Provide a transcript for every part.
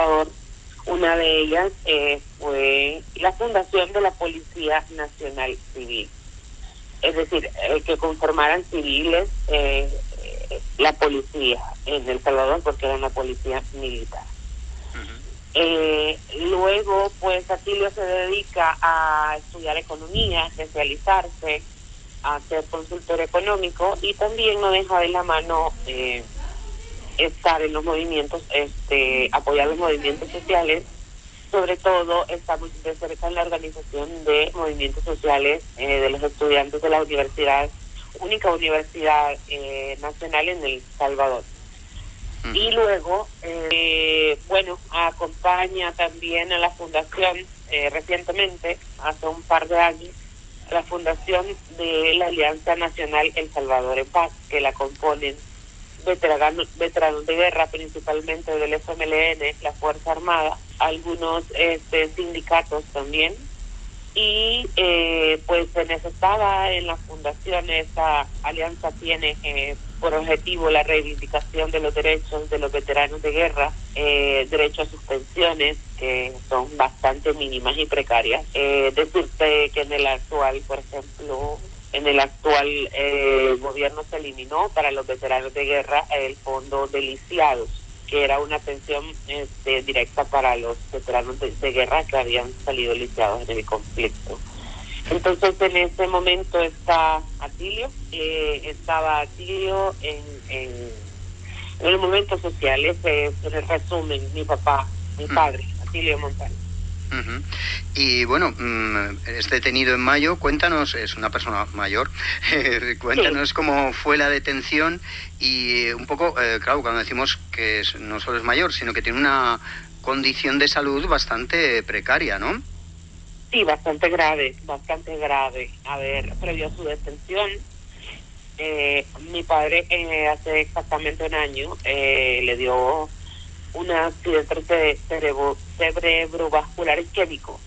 Salvador. Una de ellas fue la fundación de la Policía Nacional Civil, es decir, que conformaran civiles la policía en El Salvador, porque era una policía militar. Luego, pues, Atilio se dedica a estudiar economía, especializarse, a ser consultor económico, y también no deja de la mano estar en los movimientos, apoyar los movimientos sociales. Sobre todo está muy de cerca en la organización de movimientos sociales de los estudiantes de la universidad, única universidad nacional en El Salvador. Y luego, acompaña también a la fundación, recientemente, hace un par de años, la fundación de la Alianza Nacional El Salvador en Paz, que la componen veteranos de guerra, principalmente del FMLN, la Fuerza Armada, algunos sindicatos también, y pues se necesitaba en la fundación. Esta alianza tiene por objetivo la reivindicación de los derechos de los veteranos de guerra, derecho a sus pensiones, que son bastante mínimas y precarias. Decirte que en el actual, por ejemplo, gobierno se eliminó para los veteranos de guerra el fondo de lisiados, que era una pensión directa para los veteranos de guerra que habían salido lisiados en el conflicto. Entonces, en ese momento estaba Atilio en los momentos sociales. En el resumen, mi padre, Atilio Montal. Uh-huh. Y bueno, es detenido en mayo. Cuéntanos, es una persona mayor, cuéntanos cómo fue la detención y un poco, claro, cuando decimos que no solo es mayor, sino que tiene una condición de salud bastante precaria, ¿no? Sí, bastante grave. A ver, previo a su detención, mi padre hace exactamente un año le dio un accidente cerebrovascular isquémico,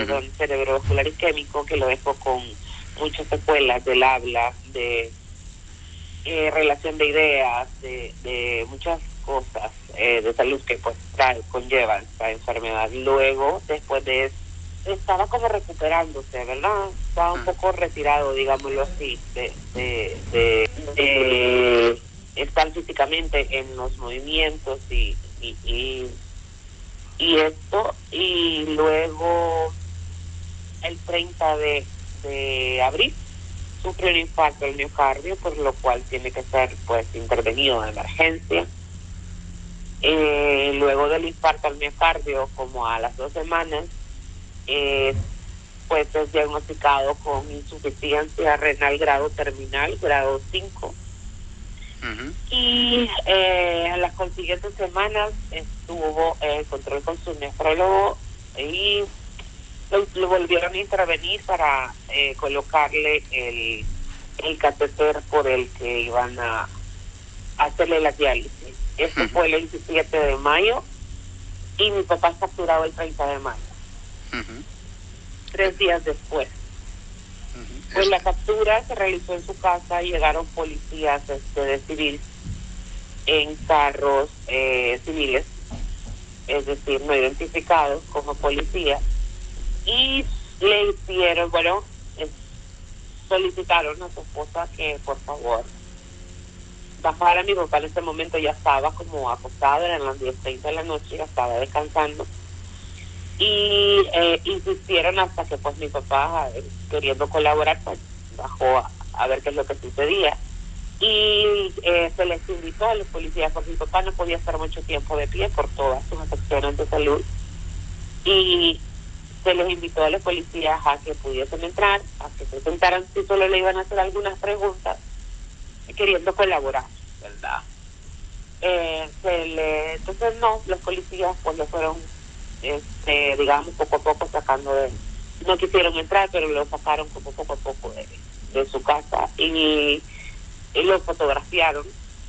que lo dejó con muchas secuelas del habla, de relación de ideas, de muchas cosas de salud que pues conllevan esta enfermedad. Luego, después de eso, estaba como recuperándose, ¿verdad? Estaba un poco retirado, digámoslo así, de estar físicamente en los movimientos y esto. Y luego, el 30 de abril, sufre un infarto al miocardio, por lo cual tiene que ser pues intervenido de emergencia. Luego del infarto al miocardio, como a las 2 semanas, pues es diagnosticado con insuficiencia renal grado terminal, grado 5. Uh-huh. Y en las consiguientes semanas estuvo control con su nefrólogo y lo volvieron a intervenir para colocarle el catéter por el que iban a hacerle la diálisis. Esto fue el 27 de mayo y mi papá es capturado el 30 de mayo. 3 días después. Pues la captura se realizó en su casa y llegaron policías de civil en carros civiles, es decir, no identificados como policías, y le hicieron, solicitaron a su esposa que por favor bajara. Mi papá en ese momento ya estaba como acostado, eran las 10:30 de la noche, ya estaba descansando, y insistieron hasta que pues mi papá, queriendo colaborar, pues bajó a ver qué es lo que sucedía. Y se les invitó a los policías, porque mi papá no podía estar mucho tiempo de pie por todas sus afecciones de salud, y se les invitó a los policías a que pudiesen entrar, a que se sentaran si solo le iban a hacer algunas preguntas, queriendo colaborar, ¿verdad? Entonces no, los policías pues lo fueron, digamos, poco a poco sacando no quisieron entrar, pero lo sacaron como poco a poco de su casa y lo fotografiaron.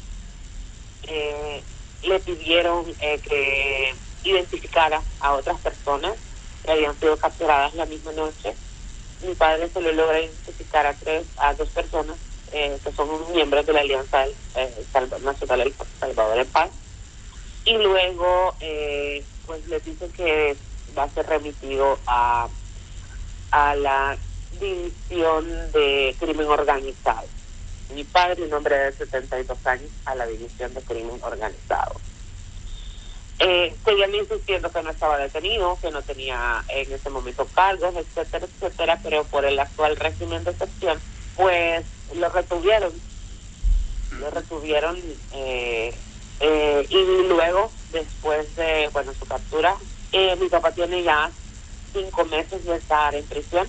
Le pidieron que identificara a otras personas que habían sido capturadas la misma noche. Mi padre se lo logra identificar a 2 personas que son miembros de la Alianza Nacional El Salvador en Paz. Y luego, pues les dicen que va a ser remitido a la División de Crimen Organizado. Mi padre, un hombre de 72 años, a la División de Crimen Organizado. Seguían insistiendo que no estaba detenido, que no tenía en ese momento cargos, etcétera, etcétera, pero por el actual régimen de excepción, pues lo retuvieron. Y luego, después de su captura, mi papá tiene ya 5 meses de estar en prisión.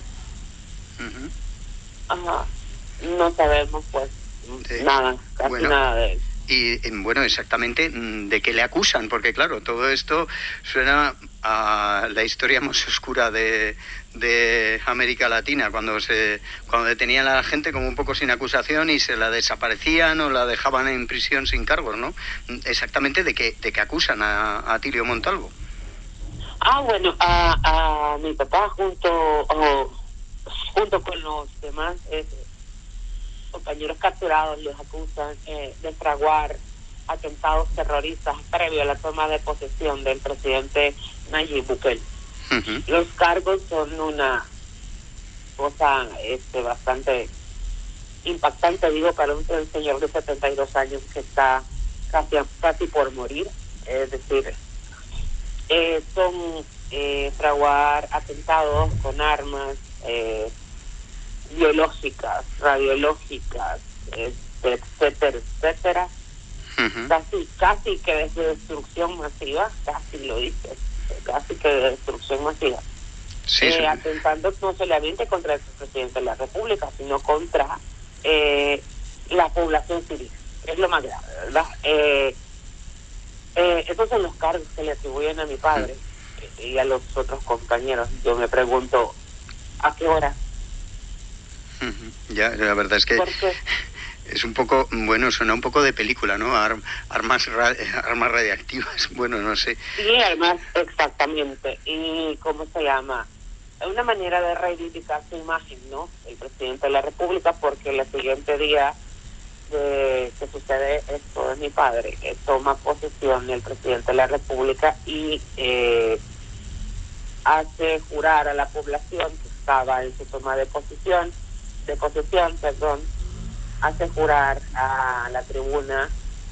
Ajá. No sabemos pues nada, casi nada de él. Y bueno, exactamente de qué le acusan, porque claro, todo esto suena a la historia más oscura de América Latina, cuando detenían a la gente como un poco sin acusación y se la desaparecían o la dejaban en prisión sin cargos, ¿no? Exactamente de qué acusan a Atilio Montalvo. Bueno, a mi papá junto con los demás compañeros capturados les acusan de fraguar atentados terroristas previo a la toma de posesión del presidente Nayib Bukele. Los cargos son una cosa bastante impactante, digo, para un señor de 72 años que está casi por morir. Es decir, son fraguar atentados con armas biológicas, radiológicas, etcétera, etcétera. Casi que de destrucción masiva, casi lo dices, casi que de destrucción masiva. Sí. Atentando no solamente contra el presidente de la República, sino contra la población civil. Es lo más grave, ¿verdad? Esos son los cargos que le atribuyen a mi padre y a los otros compañeros. Yo me pregunto, ¿a qué hora? Ya, la verdad es que es un poco, suena un poco de película, ¿no? Armas radiactivas, no sé. Sí, además, exactamente. ¿Y cómo se llama? Es una manera de reivindicar su imagen, ¿no? El presidente de la República, porque el siguiente día que sucede esto de mi padre, toma posesión el presidente de la República y hace jurar a la población que estaba en su toma de posesión, hace jurar a la tribuna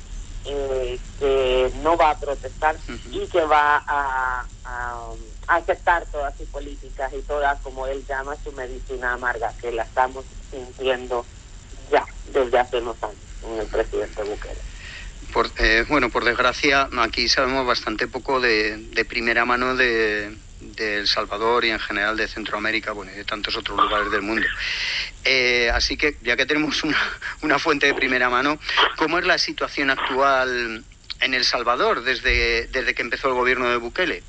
que no va a protestar y que va a aceptar todas sus políticas y toda, como él llama, su medicina amarga, que la estamos sintiendo ya desde hace unos años con el presidente Bukele. Por desgracia, aquí sabemos bastante poco de primera mano de El Salvador y en general de Centroamérica, y de tantos otros lugares del mundo. Así que, ya que tenemos una fuente de primera mano, ¿cómo es la situación actual en El Salvador desde que empezó el gobierno de Bukele?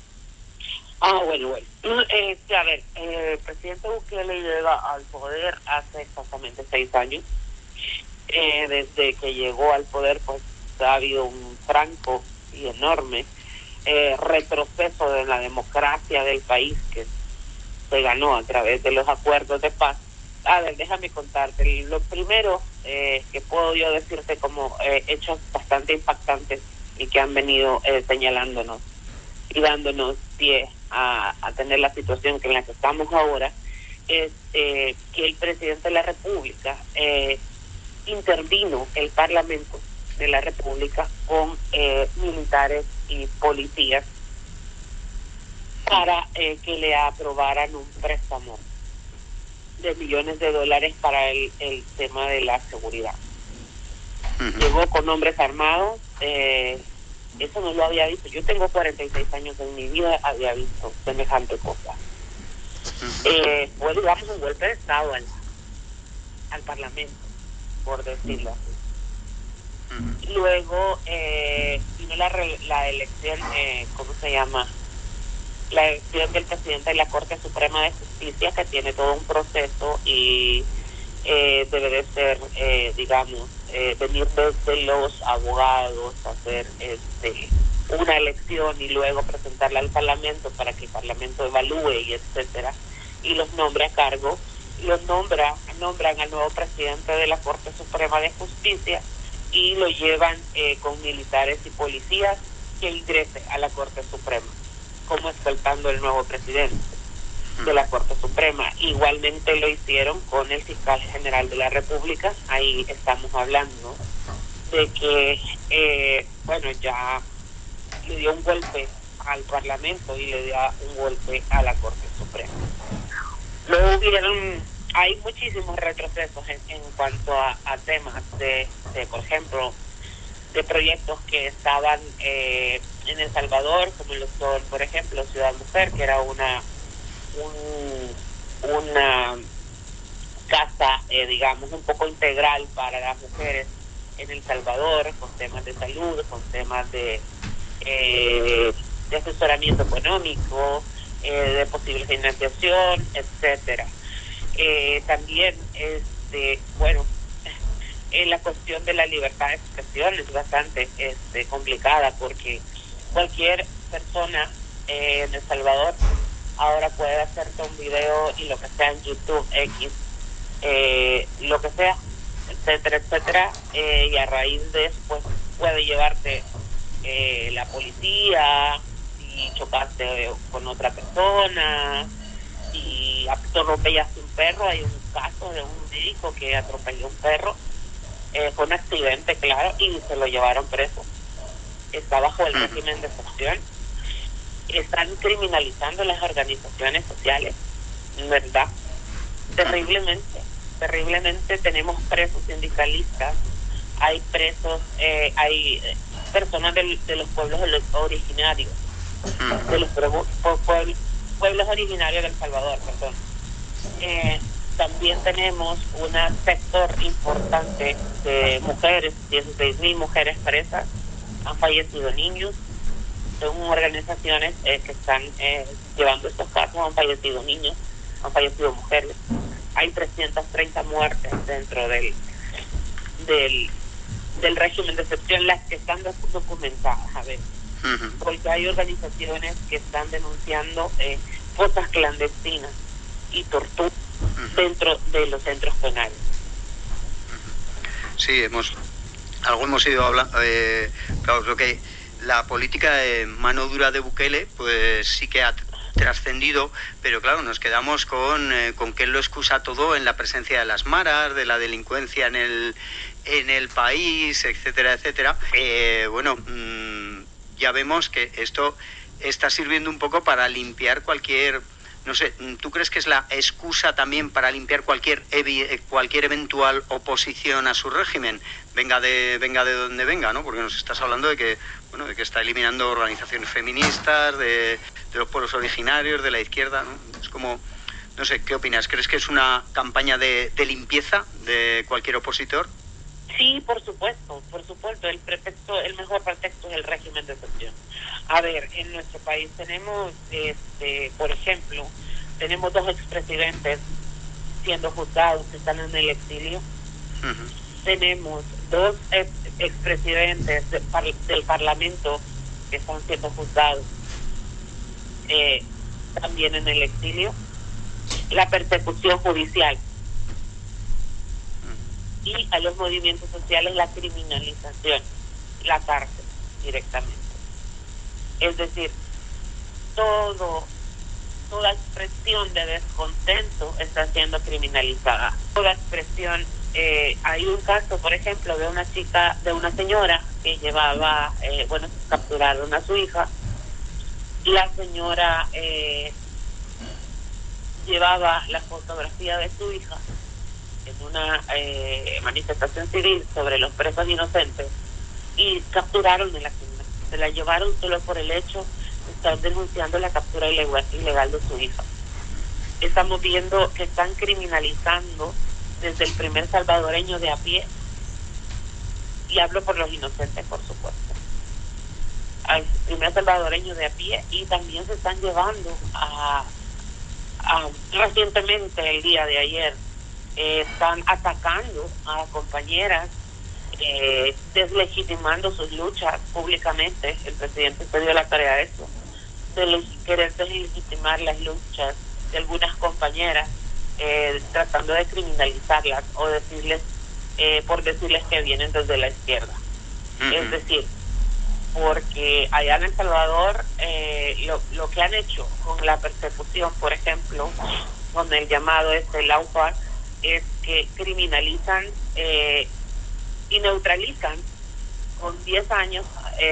El presidente Bukele llega al poder hace exactamente 6 años. Desde que llegó al poder, pues ha habido un franco y enorme retroceso de la democracia del país que se ganó a través de los acuerdos de paz. Déjame contarte. Lo primero que puedo yo decirte como hechos bastante impactantes y que han venido señalándonos y dándonos pie a tener la situación en la que estamos ahora, es que el presidente de la República intervino el Parlamento de la República con militares y policías para que le aprobaran un préstamo de millones de dólares para el tema de la seguridad. Llegó con hombres armados, eso no lo había visto. Yo tengo 46 años, en mi vida había visto semejante cosa. Fue, digamos, un golpe de Estado al Parlamento, por decirlo así. Luego vino la elección, ¿cómo se llama? La elección del presidente de la Corte Suprema de Justicia, que tiene todo un proceso y debe de ser, venir desde los abogados, hacer una elección y luego presentarla al Parlamento para que el Parlamento evalúe y etcétera, y los nombre a cargo. Nombran al nuevo presidente de la Corte Suprema de Justicia y lo llevan con militares y policías que ingrese a la Corte Suprema. Como presentando el nuevo presidente de la Corte Suprema. Igualmente lo hicieron con el fiscal general de la República. Ahí estamos hablando de que, ya le dio un golpe al Parlamento y le dio un golpe a la Corte Suprema. Hay muchísimos retrocesos en cuanto a temas de, por ejemplo, de proyectos que estaban en El Salvador, como lo son, por ejemplo, Ciudad Mujer, que era una casa, digamos, un poco integral para las mujeres en El Salvador, con temas de salud, con temas de asesoramiento económico, de posible financiación, etcétera. También, la cuestión de la libertad de expresión es bastante complicada, porque cualquier persona en El Salvador ahora puede hacerte un video y lo que sea en YouTube, X, lo que sea, etcétera, etcétera, y a raíz de eso pues puede llevarte la policía si chocaste con otra persona, y atropellaste un perro. Hay un caso de un médico que atropelló un perro, fue un accidente, claro, y se lo llevaron preso. Está bajo el régimen de excepción. Están criminalizando las organizaciones sociales, ¿verdad? Terriblemente tenemos presos sindicalistas, hay presos, hay personas de los pueblos originarios, de los pueblos originarios del Salvador, perdón. También tenemos un sector importante de mujeres, 16,000 mujeres presas, han fallecido niños. Según organizaciones que están llevando estos casos, han fallecido niños, han fallecido mujeres. Hay 330 muertes dentro del régimen de excepción, las que están documentadas, a ver, porque hay organizaciones que están denunciando fosas clandestinas y tortura dentro de los centros penales. Sí, hemos ido hablando, claro, creo que la política de mano dura de Bukele pues sí que ha trascendido, pero claro, nos quedamos con que él lo excusa todo en la presencia de las maras, de la delincuencia en el país, etcétera, etcétera. Ya vemos que esto está sirviendo un poco para limpiar cualquier, no sé, ¿tú crees que es la excusa también para limpiar cualquier eventual oposición a su régimen? Venga de donde venga, ¿no? Porque nos estás hablando de que está eliminando organizaciones feministas, de los pueblos originarios, de la izquierda, ¿no? Es como, no sé, ¿qué opinas? ¿Crees que es una campaña de limpieza de cualquier opositor? Sí, por supuesto. El mejor pretexto es el régimen de excepción. A ver, en nuestro país tenemos, por ejemplo, tenemos 2 expresidentes siendo juzgados que están en el exilio. Tenemos 2 expresidentes del Parlamento que están siendo juzgados también en el exilio. La persecución judicial y a los movimientos sociales la criminalización, la cárcel directamente. Es decir, toda expresión de descontento está siendo criminalizada. Toda expresión, hay un caso, por ejemplo, de una señora que llevaba, capturaron a su hija. La señora llevaba la fotografía de su hija en una manifestación civil sobre los presos inocentes y capturaron a la señora. Se la llevaron solo por el hecho de estar denunciando la captura ilegal de su hija. Estamos viendo que están criminalizando desde el primer salvadoreño de a pie, y hablo por los inocentes, por supuesto, al primer salvadoreño de a pie, y también se están llevando a recientemente, el día de ayer, están atacando a compañeras, deslegitimando sus luchas públicamente. El presidente se dio la tarea de eso, de querer deslegitimar las luchas de algunas compañeras, tratando de criminalizarlas o decirles, por decirles que vienen desde la izquierda. Es decir, porque allá en El Salvador lo que han hecho con la persecución, por ejemplo, con el llamado Laupa, es que criminalizan y neutralizan con 10 años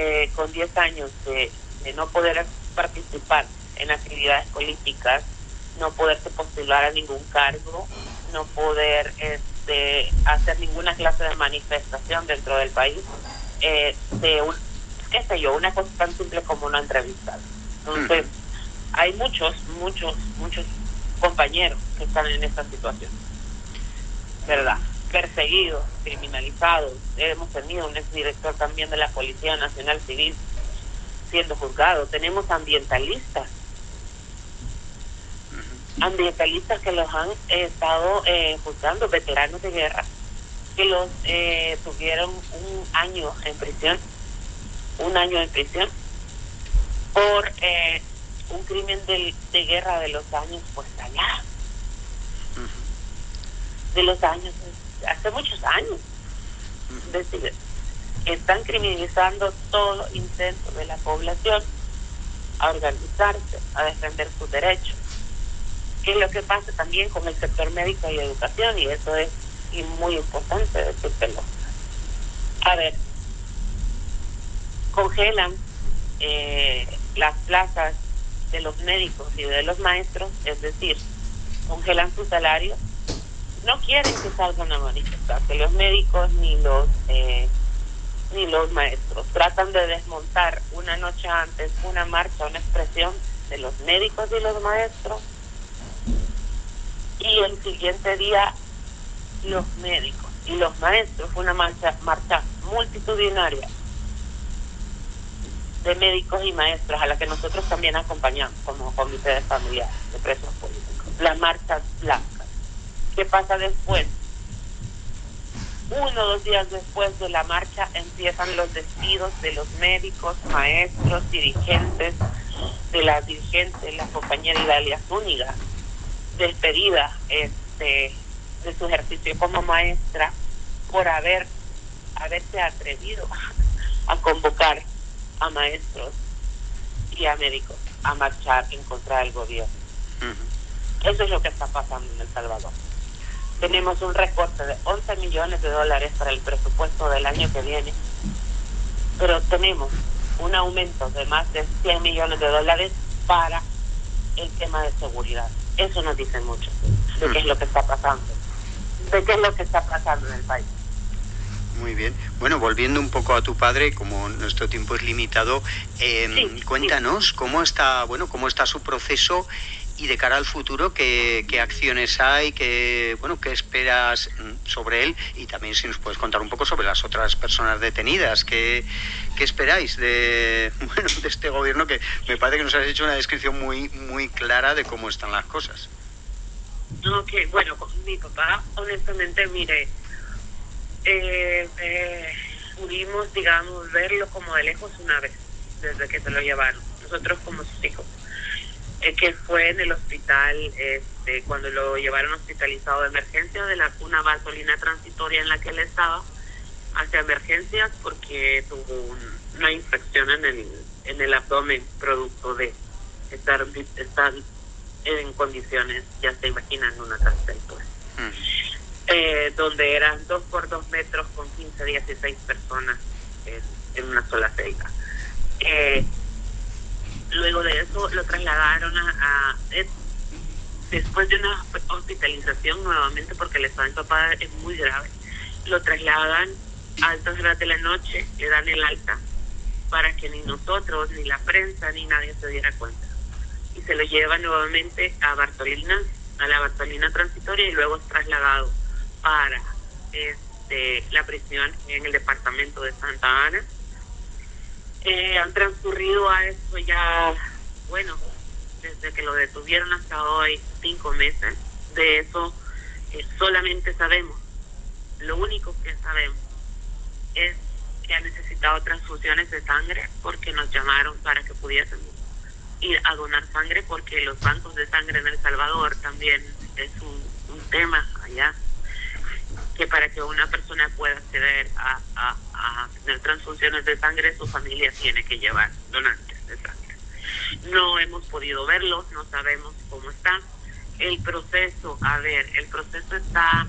de no poder participar en actividades políticas, no poderse postular a ningún cargo, no poder hacer ninguna clase de manifestación dentro del país, de una cosa tan simple como una entrevista. Entonces, hay muchos compañeros que están en esta situación, ¿verdad? Perseguidos, criminalizados. Hemos tenido un exdirector también de la Policía Nacional Civil siendo juzgado. Tenemos ambientalistas que los han estado juzgando, veteranos de guerra, que los tuvieron un año en prisión por un crimen de guerra de los años, pues allá, de los años, hace muchos años. Es decir, están criminalizando todo intento de la población a organizarse, a defender sus derechos. ¿Qué es lo que pasa también con el sector médico y educación? Y eso es muy importante decírtelo. A ver, congelan las plazas de los médicos y de los maestros, es decir, congelan sus salarios. No quieren que salgan a manifestarse los médicos ni los maestros. Tratan de desmontar una noche antes una marcha, una expresión de los médicos y los maestros, y el siguiente día los médicos y los maestros, una marcha multitudinaria de médicos y maestros a la que nosotros también acompañamos como comité de familiares de presos políticos, las marchas blancas. ¿Qué pasa después? 1 o 2 días después de la marcha empiezan los despidos de los médicos, maestros, dirigentes, de la compañera Idalia Zúñiga, despedida de su ejercicio como maestra por haberse atrevido a convocar a maestros y a médicos a marchar en contra del gobierno. Eso es lo que está pasando en El Salvador. Tenemos un recorte de $11 millones para el presupuesto del año que viene, pero tenemos un aumento de más de $100 millones para el tema de seguridad. Eso nos dice mucho de qué es lo que está pasando, en el país. Muy bien. Bueno, volviendo un poco a tu padre, como nuestro tiempo es limitado, cuéntanos cómo está su proceso y de cara al futuro, qué acciones hay, qué esperas sobre él, y también si nos puedes contar un poco sobre las otras personas detenidas. ¿Qué esperáis de este gobierno, que me parece que nos has hecho una descripción muy clara de cómo están las cosas? Bueno, con mi papá, honestamente, mire, pudimos, digamos, verlo como de lejos una vez, desde que se lo llevaron, nosotros como sus hijos, que fue en el hospital, cuando lo llevaron hospitalizado de emergencia de una Bartolina transitoria en la que él estaba, hacia emergencias porque tuvo una infección en el abdomen, producto de estar en condiciones, ya se imaginan, una cárcel, pues. Donde eran 2 por 2 metros con 15, 16 personas en una sola celda. Luego de eso lo trasladaron después de una hospitalización nuevamente, porque el estado de mi papá es muy grave. Lo trasladan a altas horas de la noche, le dan el alta para que ni nosotros, ni la prensa, ni nadie se diera cuenta. Y se lo llevan nuevamente a la Bartolina transitoria, y luego es trasladado para la prisión en el departamento de Santa Ana. Han transcurrido a eso ya, desde que lo detuvieron hasta hoy, 5 meses. De eso solamente sabemos, lo único que sabemos es que ha necesitado transfusiones de sangre, porque nos llamaron para que pudiésemos ir a donar sangre, porque los bancos de sangre en El Salvador también es un tema allá. que para que una persona pueda acceder a tener transfusiones de sangre, su familia tiene que llevar donantes de sangre. No hemos podido verlos, no sabemos cómo están. El proceso está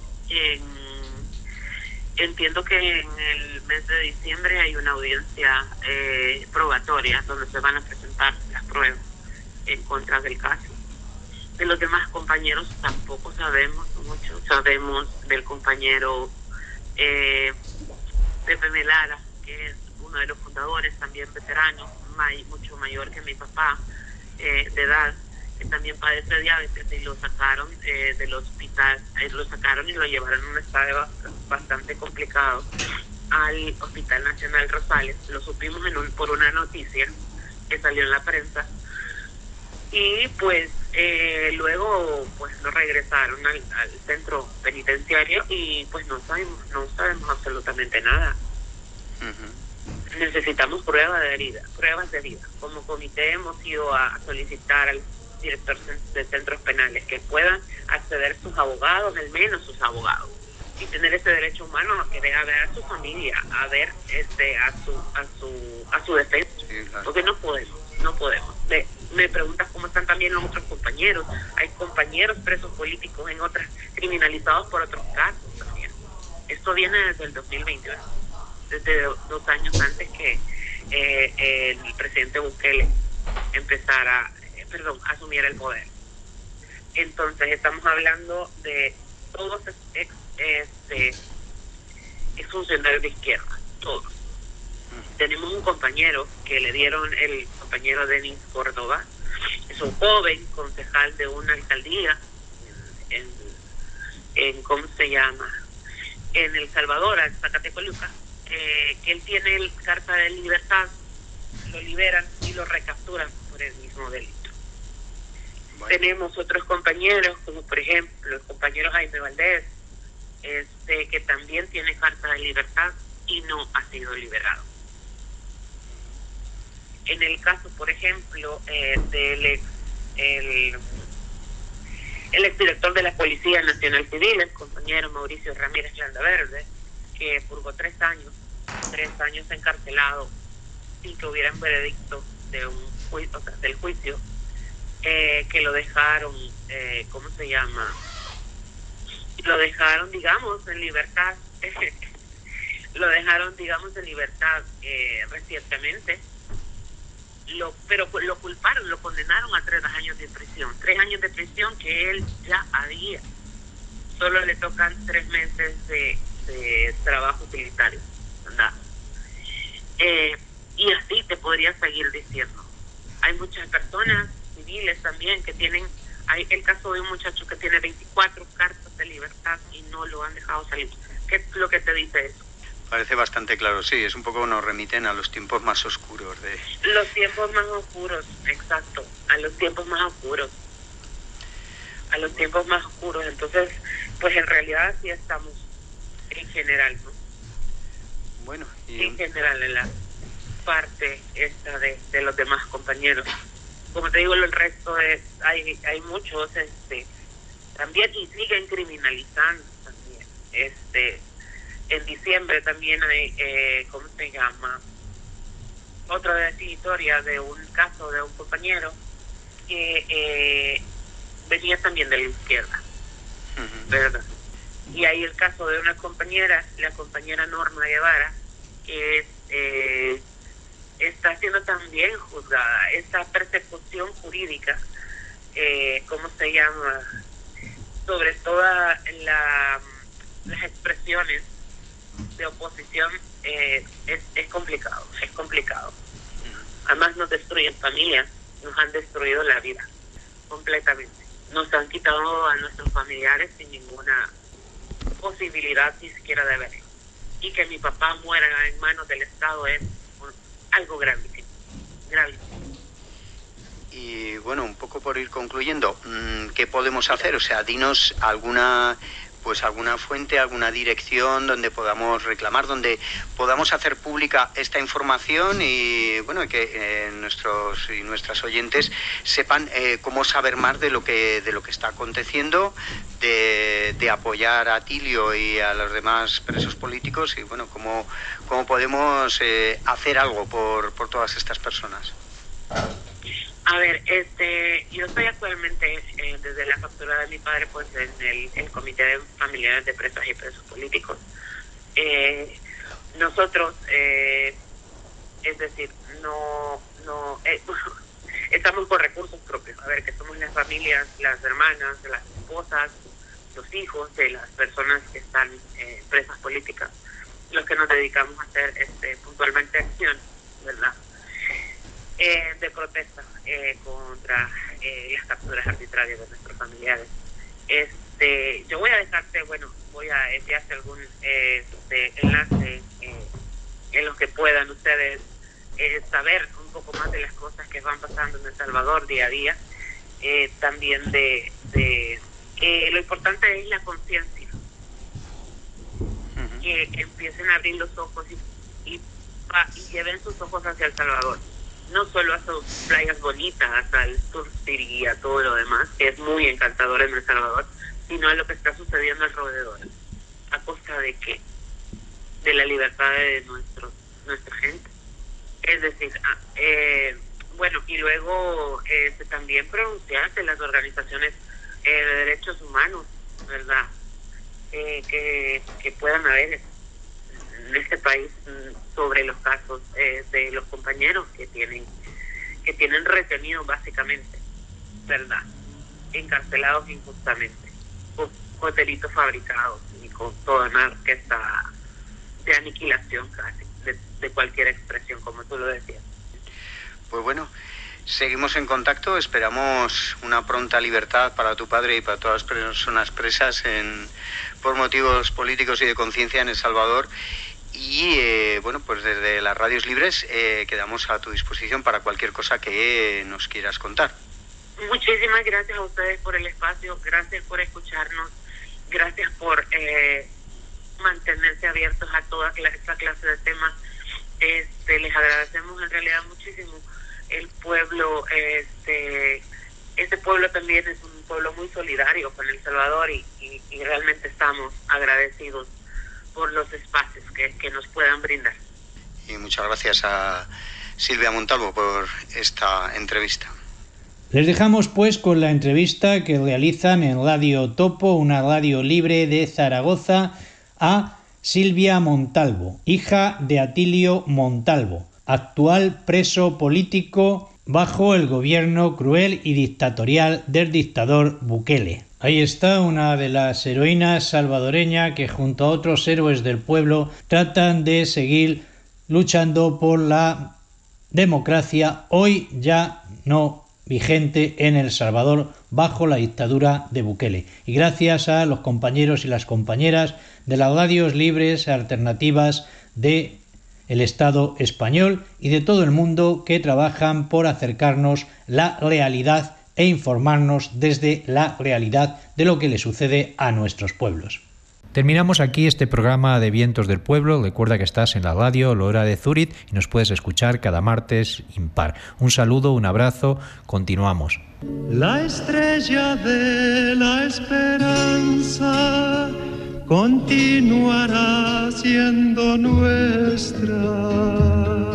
entiendo que en el mes de diciembre hay una audiencia probatoria donde se van a presentar las pruebas en contra del caso. De los demás compañeros tampoco sabemos mucho. Sabemos del compañero Pepe Melara, que es uno de los fundadores, también veterano, mucho mayor que mi papá de edad, que también padece diabetes, y lo sacaron del hospital, lo sacaron y lo llevaron en un estado bastante complicado al Hospital Nacional Rosales. Lo supimos por una noticia que salió en la prensa, y pues luego pues lo regresaron al centro penitenciario, y pues no sabemos absolutamente nada. Necesitamos pruebas de vida. Como comité hemos ido a solicitar al director de centros penales que puedan acceder sus abogados, al menos sus abogados, y tener ese derecho humano a querer ver a su familia, a ver a su defensa. Sí, claro. Porque no podemos. Me preguntas cómo están también los otros compañeros. Hay compañeros presos políticos en otras, criminalizados por otros casos también. Esto viene desde el 2021, desde 2 años antes que el presidente Bukele asumiera el poder. Entonces estamos hablando de todos funcionarios de izquierda, todos. Tenemos un compañero que le dieron, el compañero Denis Córdoba, es un joven concejal de una alcaldía en ¿cómo se llama? En El Salvador, en Zacatecoluca, que él tiene carta de libertad, lo liberan y lo recapturan por el mismo delito. Bueno. Tenemos otros compañeros, como por ejemplo el compañero Jaime Valdés, que también tiene carta de libertad y no ha sido liberado. En el caso, por ejemplo, del el exdirector de la Policía Nacional Civil, el compañero Mauricio Ramírez Landaverde, que purgó 3 años encarcelado sin que hubiera un veredicto de del juicio, que lo dejaron, ¿cómo se llama? Lo dejaron, digamos, en libertad. Lo dejaron, digamos, en libertad recientemente. Pero lo culparon, lo condenaron a 3 años de prisión. 3 años de prisión que él ya había. Solo le tocan 3 meses de trabajo utilitario, ¿verdad? Y así te podría seguir diciendo. Hay muchas personas civiles también que tienen... Hay el caso de un muchacho que tiene 24 cartas de libertad y no lo han dejado salir. ¿Qué es lo que te dice eso? Parece bastante claro, sí, es un poco, nos remiten a los tiempos más oscuros de... Los tiempos más oscuros, exacto, a los tiempos más oscuros. Entonces, pues en realidad sí estamos en general, ¿no? Bueno, y... En general, en la parte esta de los demás compañeros. Como te digo, el resto hay muchos también, y siguen criminalizando también. En diciembre también hay, ¿cómo se llama? Otra definitoria de un caso de un compañero que venía también de la izquierda, ¿verdad? Y hay el caso de una compañera, la compañera Norma Guevara, que está siendo también juzgada. Esta persecución jurídica, ¿cómo se llama? Sobre todas las expresiones de oposición, es complicado. Además nos destruyen familias, nos han destruido la vida completamente. Nos han quitado a nuestros familiares sin ninguna posibilidad ni siquiera de verlo. Y que mi papá muera en manos del Estado es algo gravísimo. Y bueno, un poco por ir concluyendo, ¿qué podemos hacer? O sea, dinos alguna pues alguna fuente, alguna dirección donde podamos reclamar, donde podamos hacer pública esta información y bueno, que nuestros y nuestras oyentes sepan cómo saber más de lo que está aconteciendo, de apoyar a Atilio y a los demás presos políticos y bueno, cómo podemos hacer algo por todas estas personas. A ver, yo estoy actualmente desde la captura de mi padre, pues en el Comité de Familiares de Presas y Presos Políticos. Nosotros, es decir, no estamos con recursos propios. A ver, que somos las familias, las hermanas, las esposas, los hijos de las personas que están presas políticas, los que nos dedicamos a hacer puntualmente acción, ¿verdad? De protesta contra las capturas arbitrarias de nuestros familiares. Yo voy a dejarte, voy a enviarte algún enlace en los que puedan ustedes saber un poco más de las cosas que van pasando en El Salvador día a día. También lo importante es la conciencia, que empiecen a abrir los ojos y lleven sus ojos hacia El Salvador. No solo a sus playas bonitas, al surf y a todo lo demás, que es muy encantador en El Salvador, sino a lo que está sucediendo alrededor. ¿A costa de qué? De la libertad de nuestra gente. Es decir, y luego también pronunciarse las organizaciones de derechos humanos, ¿verdad? Que puedan haber en este país sobre los casos de los compañeros que tienen retenidos básicamente, ¿verdad? Encarcelados injustamente con delitos fabricados y con toda una orquesta de aniquilación casi de cualquier expresión, como tú lo decías. Pues bueno, seguimos en contacto, esperamos una pronta libertad para tu padre y para todas las personas presas por motivos políticos y de conciencia en El Salvador. Y pues desde las Radios Libres quedamos a tu disposición para cualquier cosa que nos quieras contar. Muchísimas gracias a ustedes por el espacio, gracias por escucharnos, gracias por mantenerse abiertos a toda esta clase de temas. Les agradecemos en realidad muchísimo. El pueblo, este pueblo también es un pueblo muy solidario con El Salvador y realmente estamos agradecidos por los espacios que nos puedan brindar. Y muchas gracias a Silvia Montalvo por esta entrevista. Les dejamos pues con la entrevista que realizan en Radio Topo, una radio libre de Zaragoza, a Silvia Montalvo, hija de Atilio Montalvo, actual preso político bajo el gobierno cruel y dictatorial del dictador Bukele. Ahí está una de las heroínas salvadoreñas que junto a otros héroes del pueblo tratan de seguir luchando por la democracia, hoy ya no vigente en El Salvador bajo la dictadura de Bukele. Y gracias a los compañeros y las compañeras de las radios libres alternativas de el Estado español y de todo el mundo que trabajan por acercarnos la realidad e informarnos desde la realidad de lo que le sucede a nuestros pueblos. Terminamos aquí este programa de Vientos del Pueblo. Recuerda que estás en la radio Lora de Zúrich y nos puedes escuchar cada martes impar. Un saludo, un abrazo, continuamos. La estrella de la esperanza continuará siendo nuestra.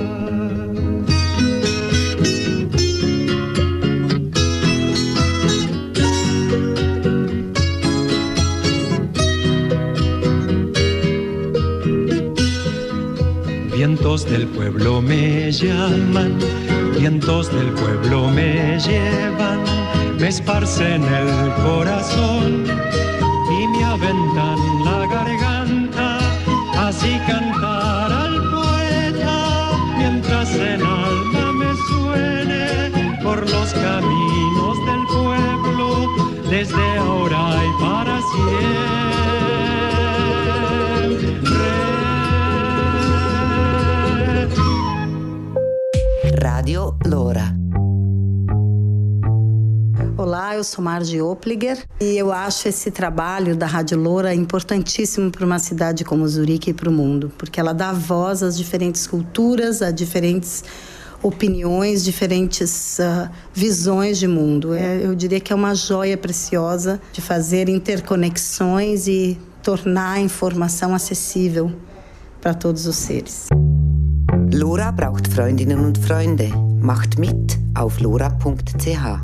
Vientos del pueblo me llaman, vientos del pueblo me llevan, me esparcen el corazón y me aventan la garganta, así cantar al poeta, mientras el alma me suene por los caminos del pueblo, desde ahora y para siempre. Radio Lora. Olá, eu sou Margie Opliger e eu acho esse trabalho da Rádio Loura importantíssimo para uma cidade como Zurique e para o mundo, porque ela dá voz às diferentes culturas, a diferentes opiniões, diferentes visões de mundo. Eu diria que é uma joia preciosa de fazer interconexões e tornar a informação acessível para todos os seres. Lora braucht Freundinnen und Freunde. Macht mit auf lora.ch.